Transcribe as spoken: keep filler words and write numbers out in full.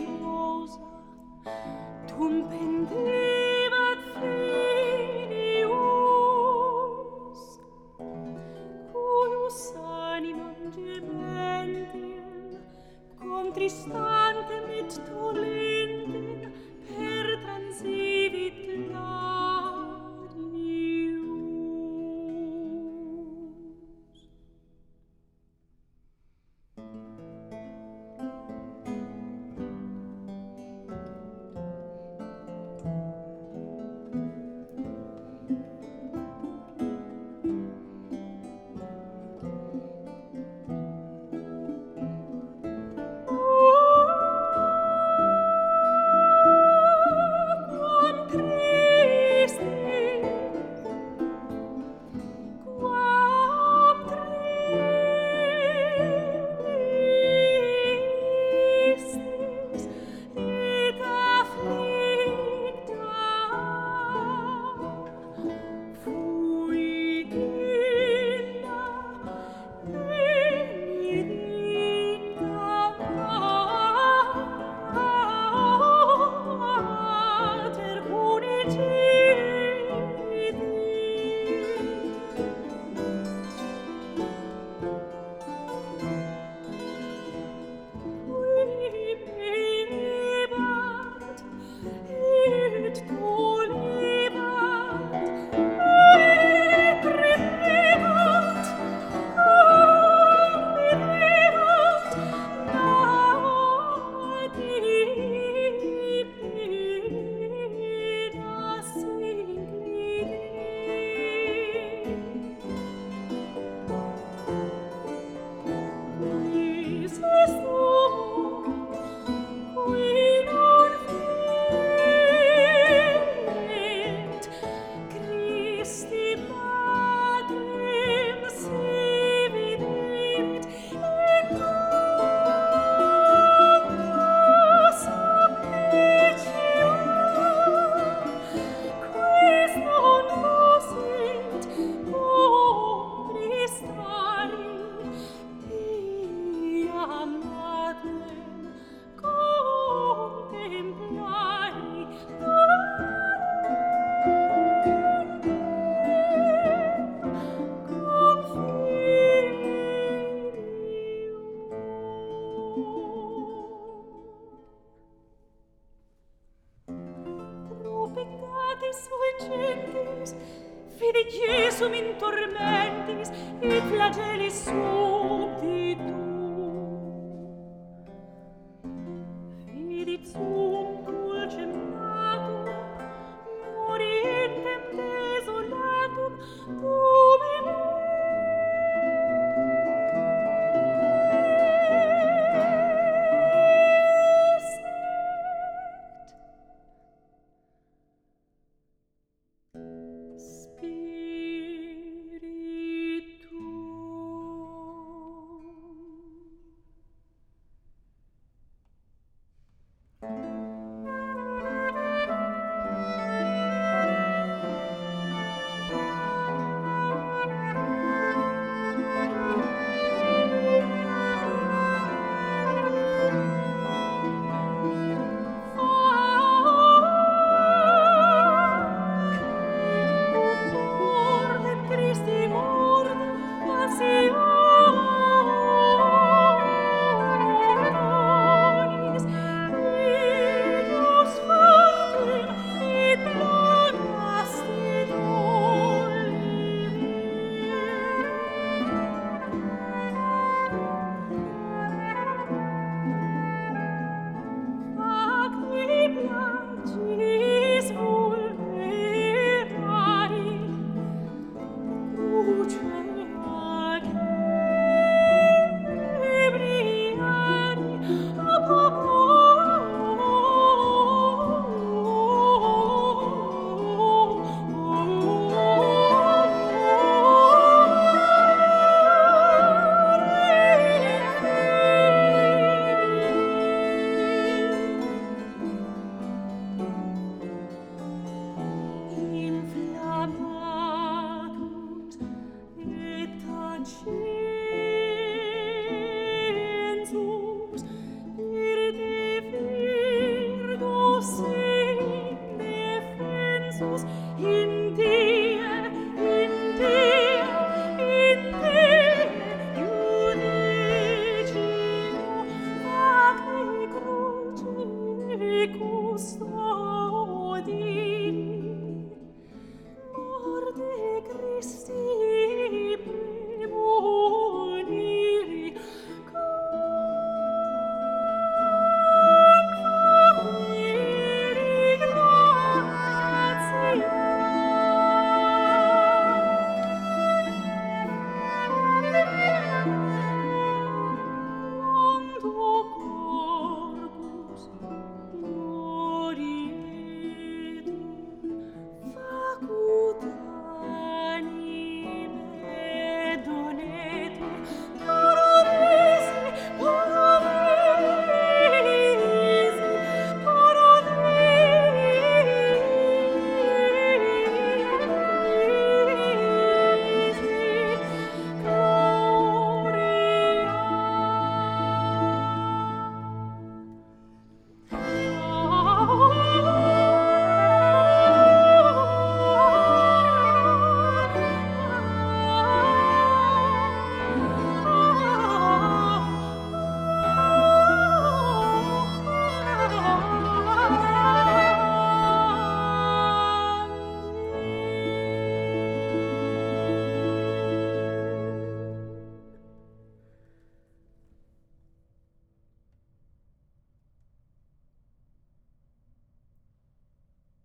riposa, tum pendebat filius, cuius animam gementil, contristantem et dolentem per transivit gladius. Quam tristis, quam tristis et afflicta fuit illa benedicta pater unicidi. Vivebat et dolebat et tremebat, vivebat nadi plena singlidi. Quis est homo qui non fit Christi Patrem sibi vidit, et nunc supplicium quis non possit contristari iam Madrem contemplari pro peccatis sui gentes fidit Iesum in tormentis et flagellis subditu. Fidit sum dulcem natum, morientem desolatum, cum Spiritum. Deus